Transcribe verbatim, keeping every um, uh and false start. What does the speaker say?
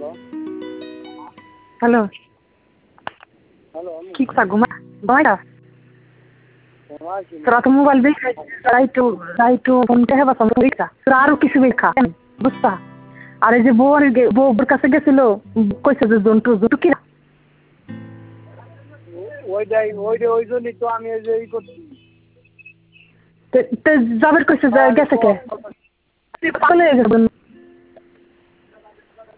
hello কি কথা ঘুমা ঘুমাইটা তোরা তো মোবাইল দেখে রাইটু রাইটু ফোনটা হেবা সমস্যা তোরা আরো কিছু দেখা বুঝতা আর এই যে বউর বউর কাছে গেছিল কইছে যে জন্টু জন্টু কি ওইটাই ওইটা ওই জন্যই তো আমি এই যে ই করছি জাবের কইছে যে গেছে কে চলে গেছে